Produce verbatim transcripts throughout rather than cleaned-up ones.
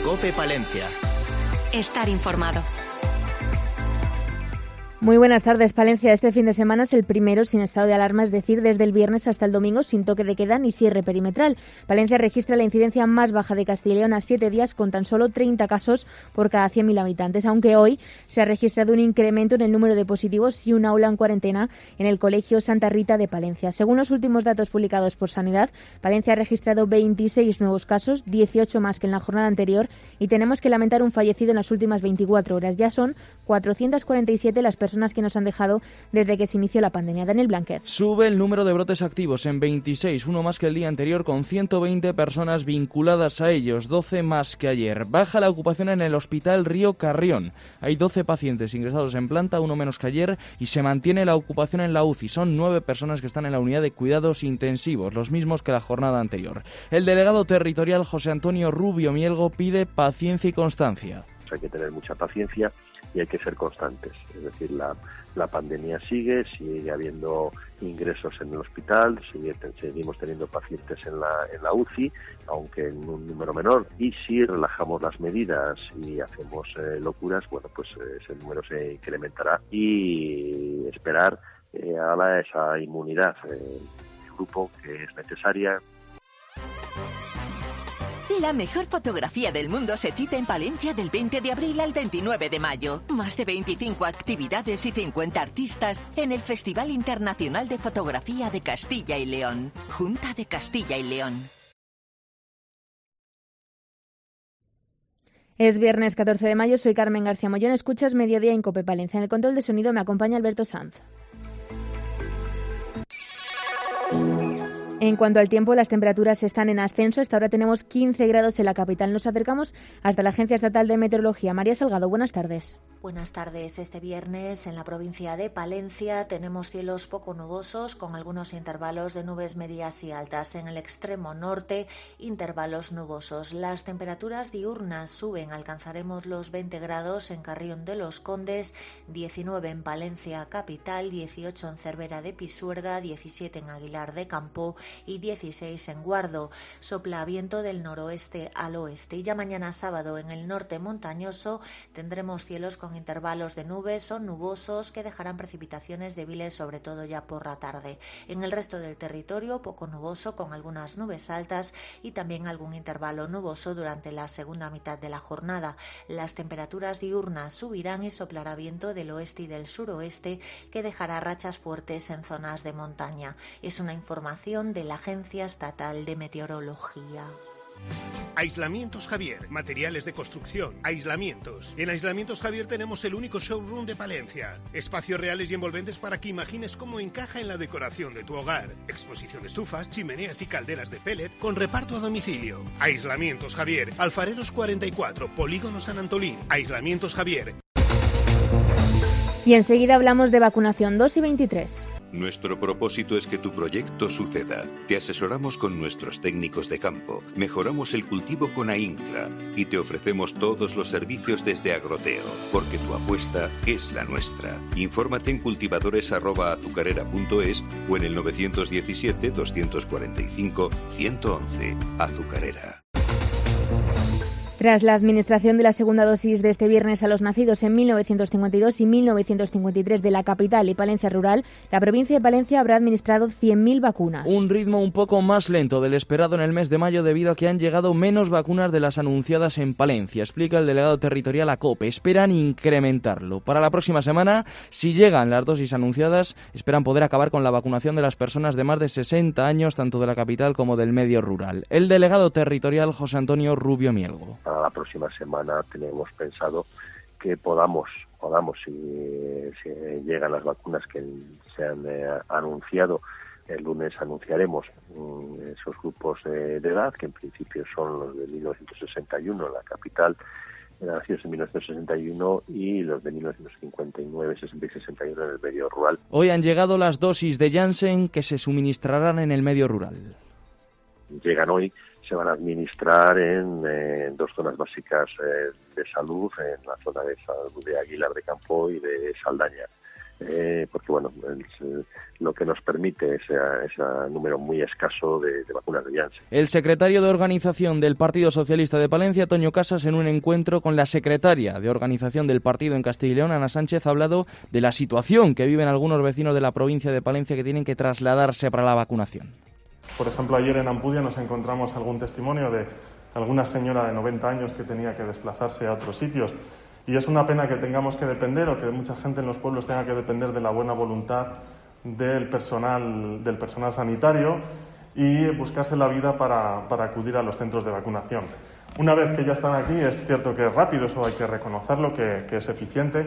COPE Palencia. Estar informado. Muy buenas tardes, Palencia. Este fin de semana es el primero sin estado de alarma, es decir, desde el viernes hasta el domingo, sin toque de queda ni cierre perimetral. Palencia registra la incidencia más baja de Castilla y León a siete días, con tan solo treinta casos por cada cien mil habitantes, aunque hoy se ha registrado un incremento en el número de positivos y un aula en cuarentena en el Colegio Santa Rita de Palencia. Según los últimos datos publicados por Sanidad, Palencia ha registrado veintiséis nuevos casos, dieciocho más que en la jornada anterior, y tenemos que lamentar un fallecido en las últimas veinticuatro horas. Ya son cuatrocientas cuarenta y siete las personas personas que nos han dejado desde que se inició la pandemia. Daniel Blanquet. Sube el número de brotes activos en veintiséis, uno más que el día anterior, con ciento veinte personas vinculadas a ellos, doce más que ayer. Baja la ocupación en el Hospital Río Carrión. Hay doce pacientes ingresados en planta, uno menos que ayer, y se mantiene la ocupación en la U C I. Son nueve personas que están en la unidad de cuidados intensivos, los mismos que la jornada anterior. El delegado territorial José Antonio Rubio Mielgo pide paciencia y constancia. Hay que tener mucha paciencia y hay que ser constantes. Es decir, la, la pandemia sigue, sigue habiendo ingresos en el hospital, sigue, seguimos teniendo pacientes en la, en la U C I, aunque en un número menor, y si relajamos las medidas y hacemos eh, locuras, bueno, pues eh, ese número se incrementará y esperar eh, a la, esa inmunidad eh, de grupo que es necesaria. La mejor fotografía del mundo se cita en Palencia del veinte de abril al veintinueve de mayo. Más de veinticinco actividades y cincuenta artistas en el Festival Internacional de Fotografía de Castilla y León. Junta de Castilla y León. Es viernes catorce de mayo, soy Carmen García Mollón, escuchas Mediodía en COPE Palencia. En el control de sonido me acompaña Alberto Sanz. En cuanto al tiempo, las temperaturas están en ascenso. Hasta ahora tenemos quince grados en la capital. Nos acercamos hasta la Agencia Estatal de Meteorología. María Salgado, buenas tardes. Buenas tardes. Este viernes en la provincia de Palencia tenemos cielos poco nubosos con algunos intervalos de nubes medias y altas. En el extremo norte, intervalos nubosos. Las temperaturas diurnas suben. Alcanzaremos los veinte grados en Carrión de los Condes, diecinueve en Palencia capital, dieciocho en Cervera de Pisuerga, diecisiete en Aguilar de Campo y dieciséis en Guardo. Sopla viento del noroeste al oeste. Y ya mañana sábado en el norte montañoso tendremos cielos con intervalos de nubes o nubosos que dejarán precipitaciones débiles, sobre todo ya por la tarde. En el resto del territorio poco nuboso con algunas nubes altas y también algún intervalo nuboso durante la segunda mitad de la jornada. Las temperaturas diurnas subirán y soplará viento del oeste y del suroeste que dejará rachas fuertes en zonas de montaña. Es una información de la Agencia Estatal de Meteorología. Aislamientos Javier, materiales de construcción, aislamientos. En Aislamientos Javier tenemos el único showroom de Palencia. Espacios reales y envolventes para que imagines cómo encaja en la decoración de tu hogar. Exposición de estufas, chimeneas y calderas de pellet con reparto a domicilio. Aislamientos Javier, Alfareros cuarenta y cuatro, Polígono San Antolín. Aislamientos Javier. Y enseguida hablamos de vacunación dos y veintitrés. Nuestro propósito es que tu proyecto suceda. Te asesoramos con nuestros técnicos de campo, mejoramos el cultivo con AINCRA y te ofrecemos todos los servicios desde Agroteo, porque tu apuesta es la nuestra. Infórmate en cultivadores arroba azucarera punto es o en el nueve uno siete, dos cuatro cinco, uno uno uno. Azucarera. Tras la administración de la segunda dosis de este viernes a los nacidos en mil novecientos cincuenta y dos y mil novecientos cincuenta y tres de la capital y Palencia rural, la provincia de Palencia habrá administrado cien mil vacunas. Un ritmo un poco más lento del esperado en el mes de mayo debido a que han llegado menos vacunas de las anunciadas en Palencia, explica el delegado territorial a COPE. Esperan incrementarlo. Para la próxima semana, si llegan las dosis anunciadas, esperan poder acabar con la vacunación de las personas de más de sesenta años, tanto de la capital como del medio rural. El delegado territorial José Antonio Rubio Mielgo. Para la próxima semana tenemos pensado que podamos, podamos si, si llegan las vacunas que se han eh, anunciado, el lunes anunciaremos um, esos grupos de, de edad, que en principio son los de mil novecientos sesenta y uno en la capital, nacidos en mil novecientos sesenta y uno, y los de mil novecientos cincuenta y nueve, sesenta y sesenta y uno en el medio rural. Hoy han llegado las dosis de Janssen que se suministrarán en el medio rural. Llegan hoy, se van a administrar en, eh, dos zonas básicas eh, de salud, en la zona de salud de Aguilar de Campo y de Saldaña. eh, porque bueno, es, lo que nos permite ese, ese número muy escaso de, de vacunas de Janssen. El secretario de Organización del Partido Socialista de Palencia, Toño Casas, en un encuentro con la secretaria de Organización del partido en Castilla y León, Ana Sánchez, ha hablado de la situación que viven algunos vecinos de la provincia de Palencia que tienen que trasladarse para la vacunación. Por ejemplo, ayer en Ampudia nos encontramos algún testimonio de alguna señora de noventa años que tenía que desplazarse a otros sitios. Y es una pena que tengamos que depender, o que mucha gente en los pueblos tenga que depender de la buena voluntad del personal, del personal sanitario y buscarse la vida para, para acudir a los centros de vacunación. Una vez que ya están aquí, es cierto que es rápido, eso hay que reconocerlo, que, que es eficiente.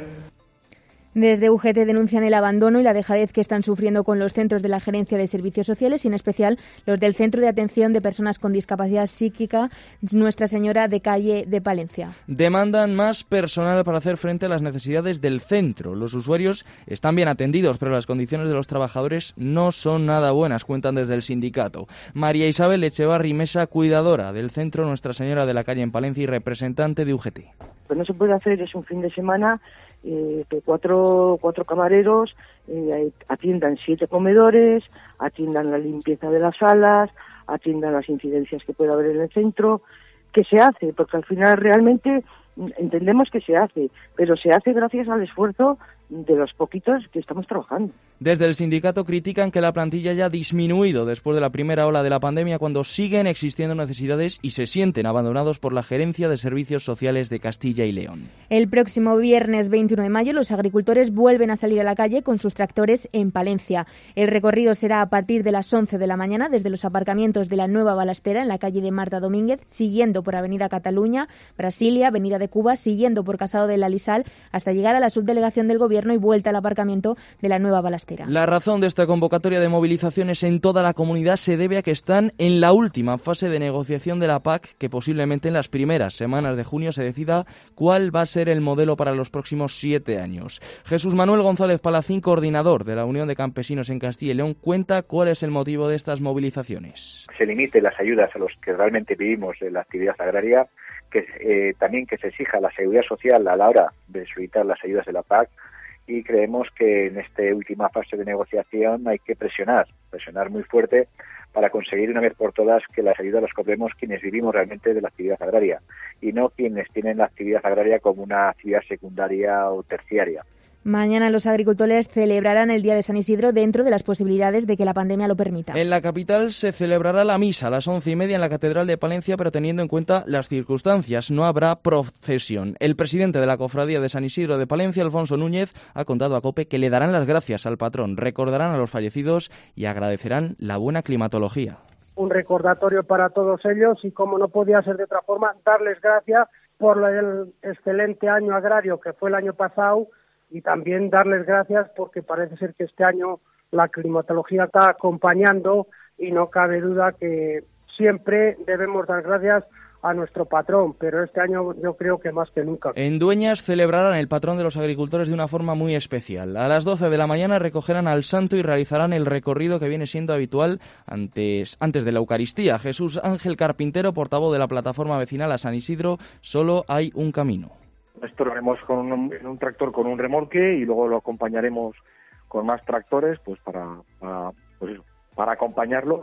Desde U G T denuncian el abandono y la dejadez que están sufriendo con los centros de la Gerencia de Servicios Sociales y en especial los del Centro de Atención de Personas con Discapacidad Psíquica Nuestra Señora de Calle de Palencia. Demandan más personal para hacer frente a las necesidades del centro. Los usuarios están bien atendidos, pero las condiciones de los trabajadores no son nada buenas, cuentan desde el sindicato. María Isabel Echevarri Mesa, cuidadora del Centro Nuestra Señora de la Calle en Palencia y representante de U G T. Lo que no se puede hacer es un fin de semana Eh, que cuatro, cuatro camareros eh, atiendan siete comedores, atiendan la limpieza de las salas, atiendan las incidencias que pueda haber en el centro, que se hace, porque al final realmente entendemos que se hace, pero se hace gracias al esfuerzo de los poquitos que estamos trabajando. Desde el sindicato critican que la plantilla haya disminuido después de la primera ola de la pandemia, cuando siguen existiendo necesidades y se sienten abandonados por la Gerencia de Servicios Sociales de Castilla y León. El próximo viernes veintiuno de mayo los agricultores vuelven a salir a la calle con sus tractores en Palencia. El recorrido será a partir de las once de la mañana desde los aparcamientos de la Nueva Balastera en la calle de Marta Domínguez, siguiendo por Avenida Cataluña, Brasilia, Avenida de Cuba, siguiendo por Casado de la Lisal hasta llegar a la subdelegación del Gobierno y vuelta al aparcamiento de la Nueva Balastera. La razón de esta convocatoria de movilizaciones en toda la comunidad se debe a que están en la última fase de negociación de la P A C, que posiblemente en las primeras semanas de junio se decida cuál va a ser el modelo para los próximos siete años. Jesús Manuel González Palacín, coordinador de la Unión de Campesinos en Castilla y León, cuenta cuál es el motivo de estas movilizaciones. Se limite las ayudas a los que realmente vivimos de la actividad agraria, que eh, también que se exija la seguridad social a la hora de solicitar las ayudas de la P A C. Y creemos que en esta última fase de negociación hay que presionar, presionar muy fuerte para conseguir una vez por todas que las ayudas las cobremos quienes vivimos realmente de la actividad agraria y no quienes tienen la actividad agraria como una actividad secundaria o terciaria. Mañana los agricultores celebrarán el Día de San Isidro dentro de las posibilidades de que la pandemia lo permita. En la capital se celebrará la misa a las once y media en la Catedral de Palencia, pero teniendo en cuenta las circunstancias, no habrá procesión. El presidente de la Cofradía de San Isidro de Palencia, Alfonso Núñez, ha contado a COPE que le darán las gracias al patrón, recordarán a los fallecidos y agradecerán la buena climatología. Un recordatorio para todos ellos y, como no podía ser de otra forma, darles gracias por el excelente año agrario que fue el año pasado. Y también darles gracias porque parece ser que este año la climatología está acompañando y no cabe duda que siempre debemos dar gracias a nuestro patrón, pero este año yo creo que más que nunca. En Dueñas celebrarán el patrón de los agricultores de una forma muy especial. A las doce de la mañana recogerán al santo y realizarán el recorrido que viene siendo habitual antes, antes de la Eucaristía. Jesús Ángel Carpintero, portavoz de la plataforma vecinal a San Isidro, solo hay un camino. Esto lo haremos con un, un tractor con un remolque y luego lo acompañaremos con más tractores, pues para, para, pues eso, para acompañarlo.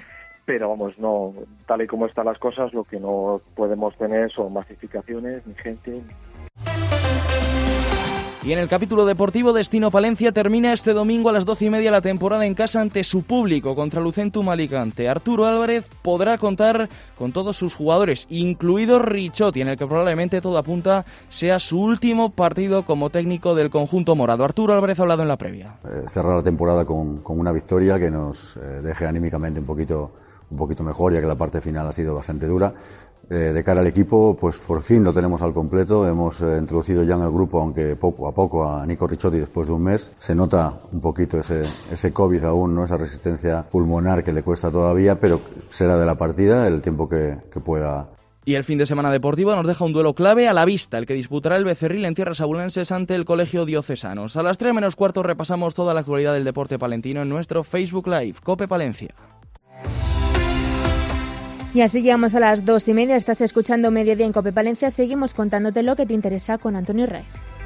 Pero vamos, no, tal y como están las cosas, lo que no podemos tener son masificaciones ni gente. Y en el capítulo deportivo, Destino Palencia termina este domingo a las doce y media la temporada en casa ante su público contra Lucentum Alicante. Arturo Álvarez podrá contar con todos sus jugadores, incluido Richotti, en el que probablemente todo apunta sea su último partido como técnico del conjunto morado. Arturo Álvarez ha hablado en la previa. Eh, cerrar la temporada con, con una victoria que nos eh, deje anímicamente un poquito, un poquito mejor, ya que la parte final ha sido bastante dura. Eh, de cara al equipo, pues por fin lo tenemos al completo. Hemos eh, introducido ya en el grupo, aunque poco a poco, a Nico Richotti después de un mes. Se nota un poquito ese, ese COVID aún, ¿no? Esa resistencia pulmonar que le cuesta todavía, pero será de la partida el tiempo que, que pueda. Y el fin de semana deportivo nos deja un duelo clave a la vista, el que disputará el Becerril en tierras abulenses ante el Colegio Diocesanos. A las tres menos cuarto repasamos toda la actualidad del deporte palentino en nuestro Facebook Live, COPE Palencia. Y así llegamos a las dos y media. Estás escuchando Mediodía en COPE Palencia. Seguimos contándote lo que te interesa con Antonio Raiz.